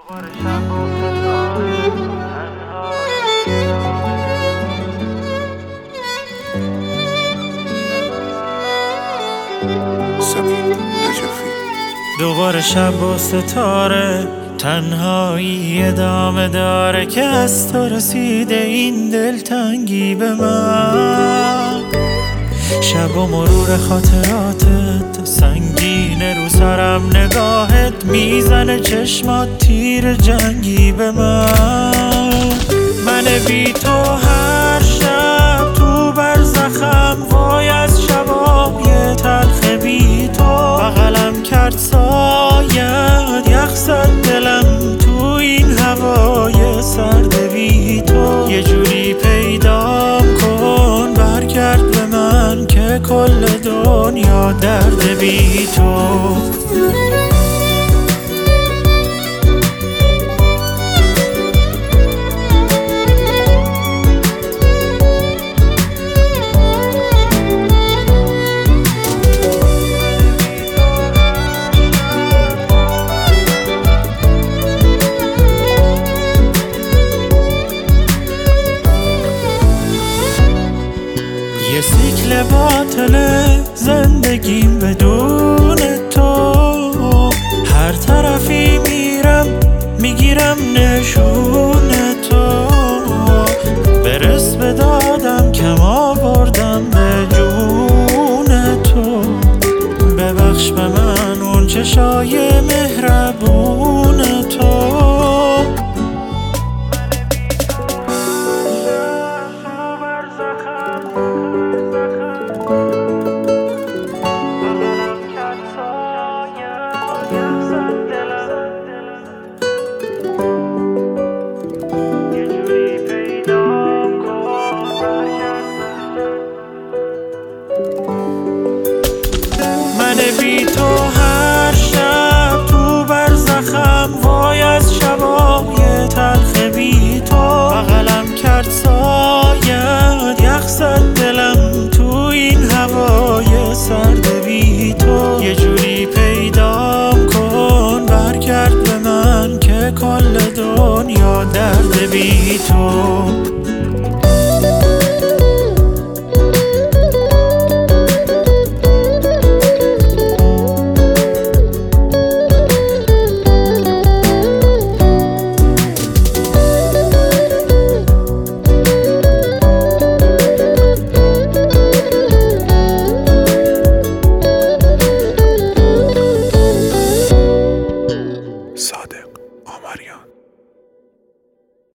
دوباره شب و ستاره، تنهایی ادامه داره که از تو رسیده این دلتنگی به من. شب و مرور خاطراتت سنگینه رو سرم، نگاهت میزنه چشمات تیر جنگی به من بی تو هر شب تو برزخم، وای از شبای تلخ بی تو. بغلم کرد سایت، یخ زد دلم تو این هوای سرد بی تو. یه جوری پیدام کن برگرد به من که کل دنیا درد بی تو. یه سیکل باطل زندگیم بدون تو، هر طرفی میرم میگیرم نشون تو. برس به دادم کم آوردم به جون تو. ببخش به من اون چشای مهربون تو. بی تو هر شب تو برزخم، وای از شبای تلخ بی تو. بغلم کرد سایت، یخ زد دلم تو این هوای سرد بی تو. یه جوری پیدام کن برگرد به من که کل دنیا درد بی تو. صادق آمریان.